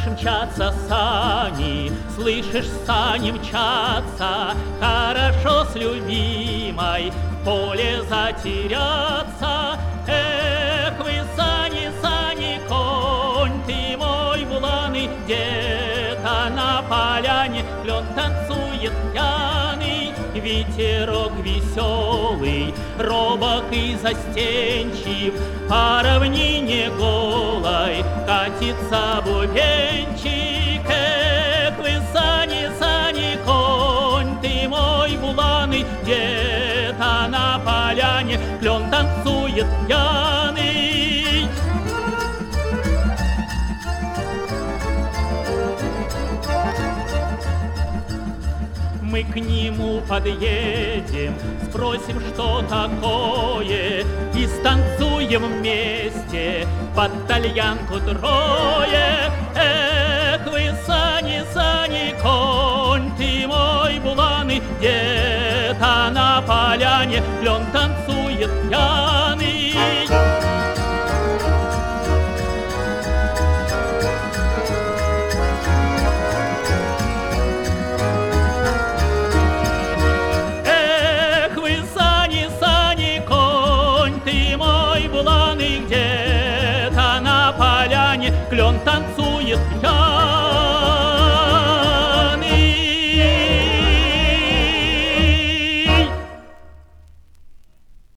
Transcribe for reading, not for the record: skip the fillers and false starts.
Слышишь, мчатся сани, слышишь, сани мчатся, хорошо с любимой в поле затеряться. Эх вы, сани, сани, конь ты мой буланый, где-то на поляне клен танцует пьяный. Ветерок веселый, робок и застенчив, по равнине голой катится бубенчик. Эх вы, сани, сани, конь ты мой буланый, где-то на поляне клен танцует пьяный. Мы к нему подъедем, спросим, что такое, и станцуем вместе под тальянку трое. Эх вы, сани, сани, конь ты мой буланый, где-то на поляне клен танцует пьяный. Где-то на поляне клен танцует пьяный.